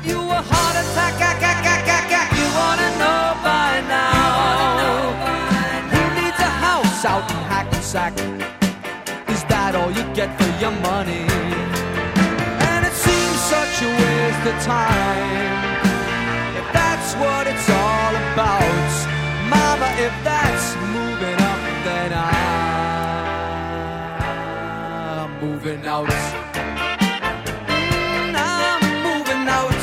you a heart attack. You wanna know by now. Who needs a house out in Hackensack? Is that all you get for your money? And it seems such a waste of time. If that's what it's all about, Mama, if that's moving up, then I'm moving out. I'm moving out.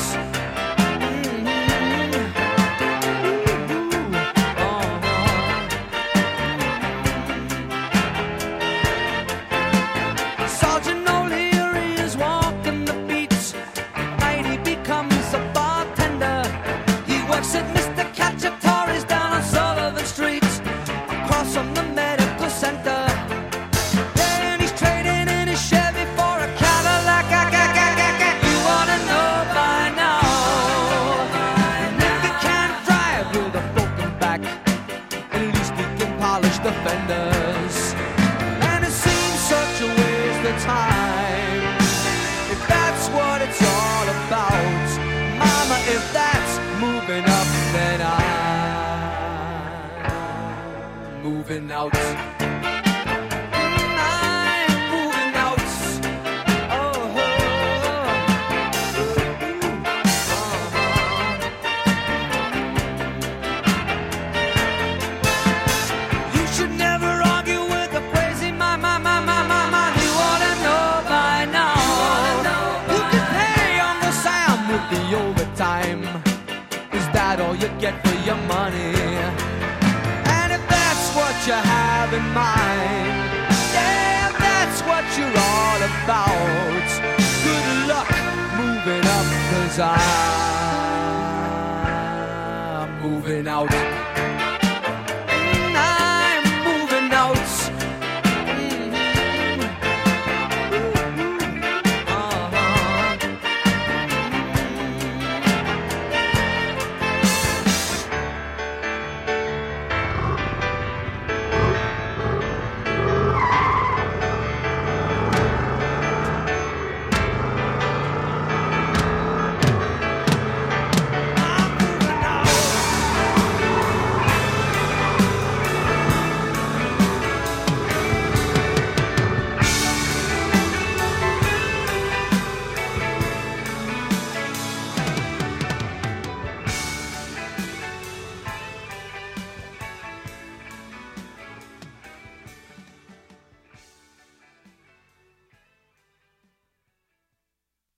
Sergeant O'Leary is walking the beats. Night he becomes a bartender. He works at Mr. Cacciatore's down on Sullivan Street, across from the medical center. And he's trading in his Chevy for a Cadillac. You wanna know by now. And if he can't drive with a broken back, at least he can polish the fenders. And it seems such a waste of time. If that's what it's all about, Mama, if that's moving up, then I'm moving out. I'm moving out. Oh, you should never argue with a crazy man. You oughta know by now. You can pay Uncle Sam with the overtime. Is that all you get for your money? And if that's what you have in mind, yeah, if that's what you're all about, good luck moving up, 'cause I'm moving out.